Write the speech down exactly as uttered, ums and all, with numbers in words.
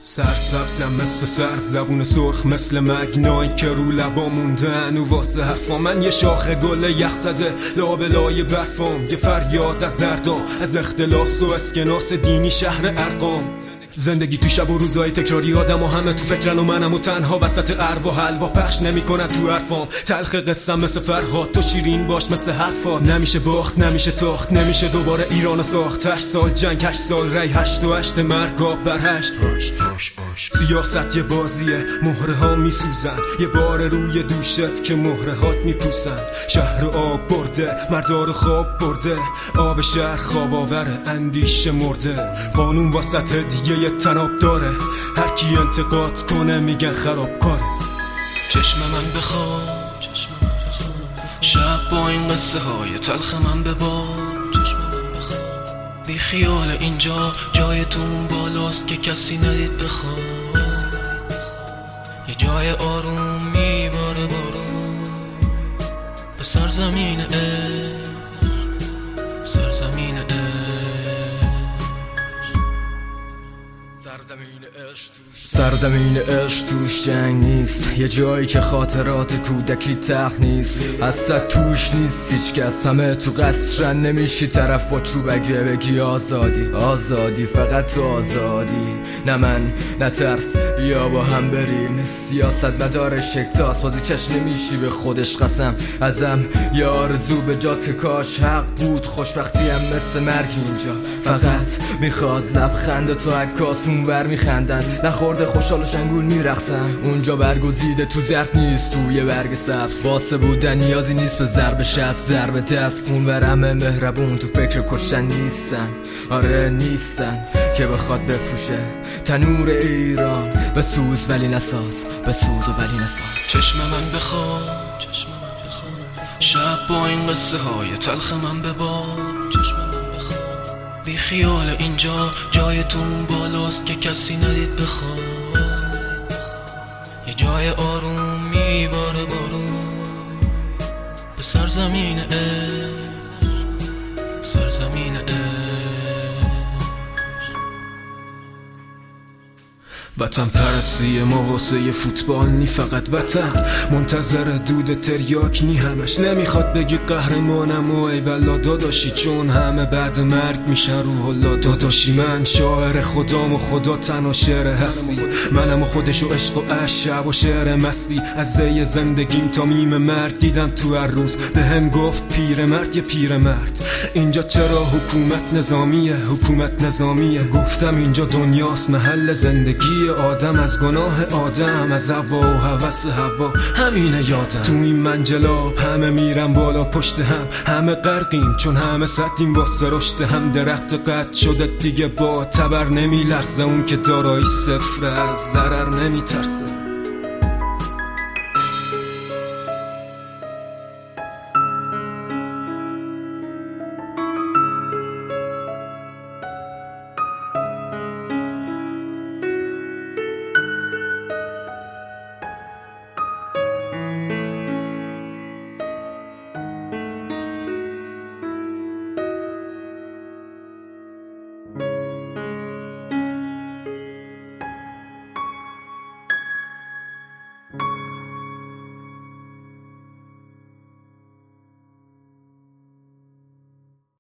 سرسبزم مثل سرف، زبون سرخ مثل مگنای که رو لبا موندن و واسه حرفا من یه شاخه گل یخ زده لابلای برفام، یه فریاد از دردام، از اختلاس و اسکناس دینی شهر ارقام. زندگی تو شب و روزای تکراری، آدم و همه تو فکرن و منم و تنها وسط اروا حلوا پخش نمیکنن تو حرفام. تلخ قصم مثل فرهاد، تو شیرین باش مثل حرفات. نمیشه باخت نمیشه تاخت، نمیشه دوباره ایران ساخت. هشت سال جنگ، هشت سال ری، هشت و هشت مرگ آب بر هشت. سیاست یه بازیه، مهره ها میسوزن یه بار روی دوشت که مهره هات میپوسند. شهر آب برده، مردار خواب برده، آب شهر خواب آوره، اندیشه مرده. قانون واسط هدیه یه تناب داره، هر کی انتقاد کنه میگن خرابکاره. چشم من بخواد، شب با این قصه های تلخ من ببار. چشم من بخواد، بی خیال اینجا جایتون بالاست که کسی ندید بخواد. یه جای آروم میباره بارون به سرزمین عشق، سرزمین عشق. سرزمین عشق توش سرزمین عشق توش جنگ نیست، یه جایی که خاطرات کودکی تخت نیست. اصلا توش نیست هیچ کس، همه تو قصرن، نمیشی طرف با چوبگه بگی آزادی. آزادی فقط آزادی، نه من نه ترس، بیا با هم بریم. سیاست مدار شکتاس، بازی چش نمیشی به خودش قسم. ازم یه آرزو به جاست که کاش حق بود، خوشبختی هم مثل مرگ اینجا. فقط میخواد لبخند تو عکاس اونور میخندن، نخورده خوشحال و شنگول میرقصن. اونجا برگزیده تو زرد نیست، توی برگ سبز. واسه بودن نیازی نیست به ضرب شست، ضرب دست. اونور همه مهربون، تو فکر کشتن نیستن. آره نیستن که بخواد بفروشه تنور ایران به سوز ولی نساز، به سوز و ولی نساز. چشم من بخواد، چشم من بخواد، شب با این قصه های تلخ من ببار. چشم من بخواد، بی خیال اینجا جایتون بالاست که کسی ندید بخواد. یه جای آروم میباره بارون به سرزمین عشق، سرزمین عشق. وطن پرستی ما واسه فوتبال نی، فقط وطن منتظر دود تریاک نی. همش نمیخواد بگی قهرمانم و ای والا داداشی، چون همه بعد مرگ میشن روح الله داداشی. من شاعر خدام و خدا تنها شعر هستی، منم و خودش و عشق و عشق، شب و شعر مستی. از زی زندگیم تا میم مرگ دیدم تو هر روز. به هم گفت پیر مرد یه پیر مرد، اینجا چرا حکومت نظامیه، حکومت نظامیه. گفتم اینجا دنیاست محل زندگی آدم، از گناه آدم، از هوا و هوس هوا، همینه یادم. تو این منجلا همه میرن بالا پشت هم، همه غرقیم چون همه سطیم واسه رشد هم. درخت قطع شده دیگه با تبر نمی لرزه، اون که دارایی صفر از ضرر نمی ترسه.